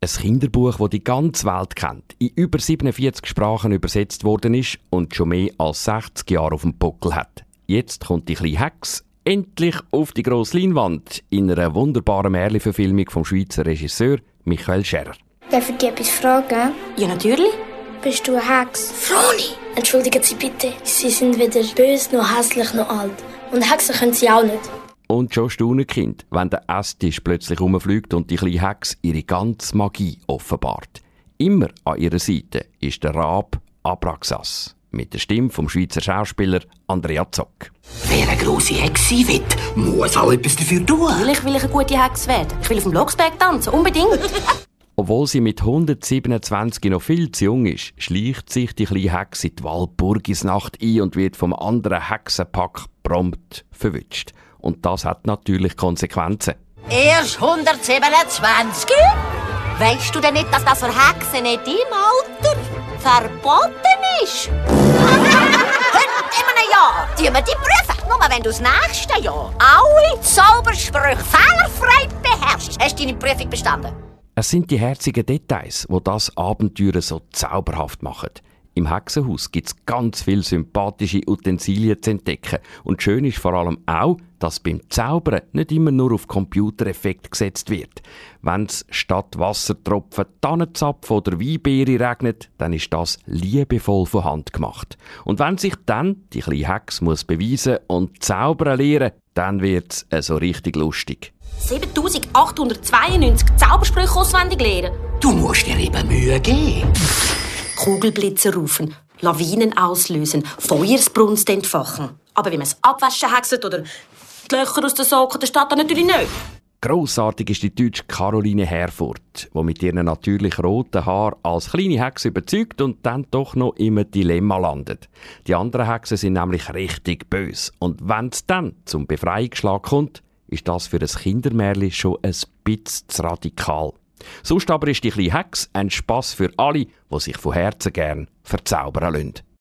Ein Kinderbuch, das die ganze Welt kennt, in über 47 Sprachen übersetzt worden ist und schon mehr als 60 Jahre auf dem Buckel hat. Jetzt kommt die kleine Hex endlich auf die grosse Leinwand in einer wunderbaren Märchenverfilmung vom Schweizer Regisseur Michael Scherrer. Darf ich dich etwas fragen? Ja, natürlich. Bist du eine Hex? Froni! Entschuldigen Sie bitte, Sie sind weder böse, noch hässlich, noch alt. Und Hexen können Sie auch nicht. Und schon staunen Kind, wenn der Esstisch plötzlich rumfliegt und die kleine Hex ihre ganze Magie offenbart. Immer an ihrer Seite ist der Rab Abraxas. Mit der Stimme vom Schweizer Schauspieler Andrea Zock. Wer eine grosse Hexe sein will, muss auch etwas dafür tun. Natürlich will ich eine gute Hex werden. Ich will auf dem Blocksberg tanzen, unbedingt. Obwohl sie mit 127 noch viel zu jung ist, schleicht sich die kleine Hexe in die Walpurgisnacht ein und wird vom anderen Hexenpack prompt verwünscht. Und das hat natürlich Konsequenzen. Erst 127? Weisst du denn nicht, dass das für Hexen nicht im Alter verboten ist? In einem Jahr tun wir die Prüfung. Nur wenn du das nächste Jahr alle Zaubersprüche fehlerfrei beherrschst, hast du deine Prüfung bestanden. Es sind die herzigen Details, die das Abenteuer so zauberhaft machen. Im Hexenhaus gibt es ganz viele sympathische Utensilien zu entdecken. Und schön ist vor allem auch, dass beim Zaubern nicht immer nur auf Computereffekte gesetzt wird. Wenn es statt Wassertropfen Tannenzapfen oder Weinbeere regnet, dann ist das liebevoll von Hand gemacht. Und wenn sich dann die kleine Hex muss beweisen und zaubern lernen, dann wird es so richtig lustig. 7892 Zaubersprüche auswendig lernen. Du musst dir eben Mühe geben. Kugelblitze rufen, Lawinen auslösen, Feuersbrunst entfachen. Aber wie man es abwaschen hexet oder die Löcher aus den Socken, das steht da natürlich nicht. Grossartig ist die deutsche Caroline Herfurth, die mit ihren natürlich roten Haaren als kleine Hexe überzeugt und dann doch noch im Dilemma landet. Die anderen Hexen sind nämlich richtig böse. Und wenn es dann zum Befreiungsschlag kommt, ist das für ein Kindermärchen schon ein bisschen zu radikal. Sonst aber ist die kleine Hex ein Spass für alle, die sich von Herzen gern verzaubern lassen.